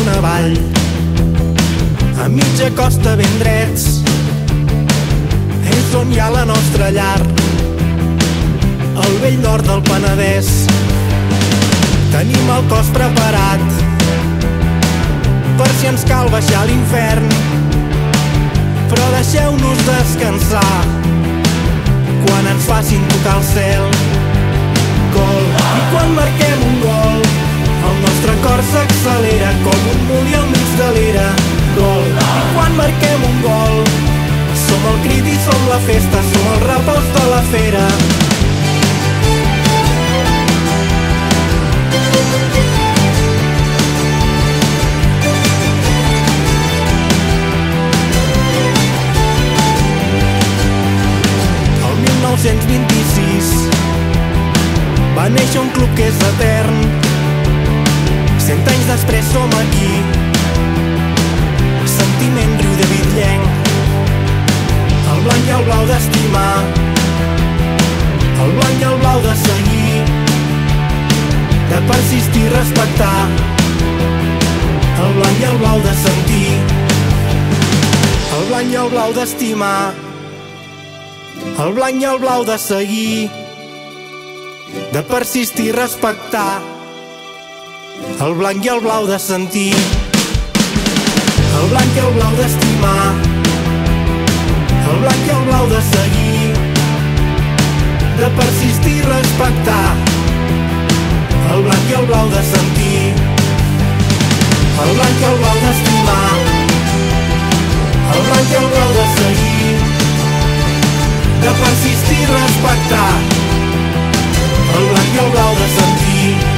una vall, a mitja costa ben drets. És on hi ha la nostra llar, al vell nord del Penedès. Tenim el cos preparat per si ens cal baixar a l'infern, però deixeu-nos descansar quan ens facin tocar el cel. Gol, i quan marquem un gol, el nostre cor s'accelera com un molí al mig de l'era. Gol, i quan marquem un gol, som el crit i som la festa, som els rapaus de la fera. El 1926 va néixer un club que és etern. 100 anys després som aquí, sentiment riu de bitllenc, el blanc i el blau d'estimar, el blanc i el blau de seguir, de persistir i respectar, el blanc i el blau de sentir, el blanc i el blau d'estimar, el blanc i el blau de seguir, de persistir i respectar, el blanc i el blau de sentir, el blanc i el blau d'estimar, el blanc i el blau de seguir, de persistir i respectar, el blanc i el blau de sentir, el blanc i el blau d'estimar, el blanc i el blau de seguir, de persistir i respectar, el blanc i el blau de sentir.